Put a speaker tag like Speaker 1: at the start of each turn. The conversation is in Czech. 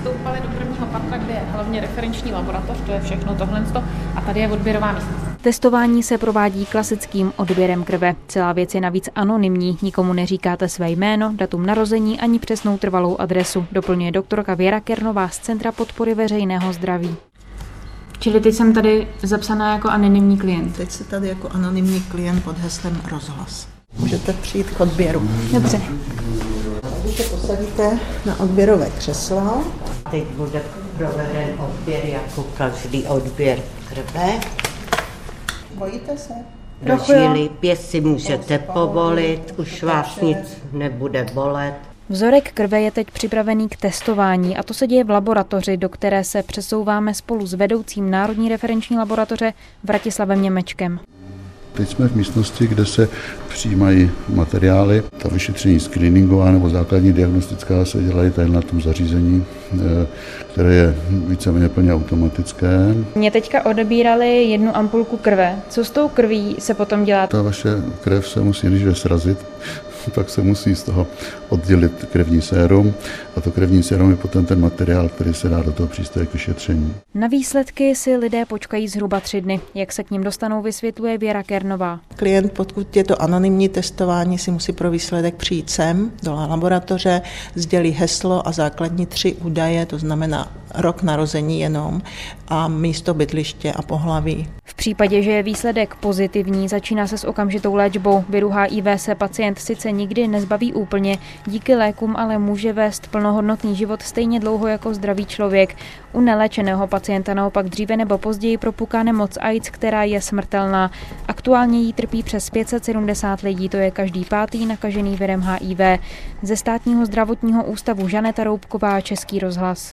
Speaker 1: vstoupali do prvního patra, kde je hlavně referenční laboratoř, to je všechno tohle, a tady je odběrová místnost.
Speaker 2: Testování se provádí klasickým odběrem krve. Celá věc je navíc anonymní, nikomu neříkáte své jméno, datum narození ani přesnou trvalou adresu, doplňuje doktorka Věra Kernová z Centra podpory veřejného zdraví.
Speaker 1: Čili teď jsem tady zapsaná jako anonymní klient.
Speaker 3: Teď jste tady jako anonymní klient pod heslem Rozhlas. Můžete přijít k odběru.
Speaker 1: Dobře.
Speaker 3: Když se posadíte na odběrové křeslo.
Speaker 4: Teď bude proveden odběr jako každý odběr krve.
Speaker 3: Bojíte se?
Speaker 4: Prožili pěst si můžete povolit, už vás nic nebude bolet.
Speaker 2: Vzorek krve je teď připravený k testování a to se děje v laboratoři, do které se přesouváme spolu s vedoucím Národní referenční laboratoře Vratislavem Němečkem.
Speaker 5: Teď jsme v místnosti, kde se přijímají materiály. Ta vyšetření screeningová nebo základní diagnostická se dělají tady na tom zařízení, které je víceméně plně automatické.
Speaker 2: Mě teďka odebírali 1 ampulku krve. Co s tou krví se potom dělá?
Speaker 5: Ta vaše krev se musí nejdříve srazit, tak se musí z toho oddělit krevní sérum a to krevní sérum je potom ten materiál, který se dá do toho přístroje k vyšetření.
Speaker 2: Na výsledky si lidé počkají zhruba 3 dny. Jak se k nim dostanou, vysvětluje Věra Kernová.
Speaker 3: Klient, pokud je to anonymní testování, si musí pro výsledek přijít sem do laboratoře, sdělí heslo a základní 3 údaje, to znamená rok narození jenom a místo bydliště a pohlaví.
Speaker 2: V případě, že je výsledek pozitivní, začíná se s okamžitou léčbou. Viru HIV se pacient sice nikdy nezbaví úplně, díky lékům ale může vést plnohodnotný život stejně dlouho jako zdravý člověk. U neléčeného pacienta naopak dříve nebo později propuká nemoc AIDS, která je smrtelná. Aktuálně jí trpí přes 570 lidí, to je každý 5. nakažený virem HIV. Ze Státního zdravotního ústavu Žaneta Roubková, Český rozhlas.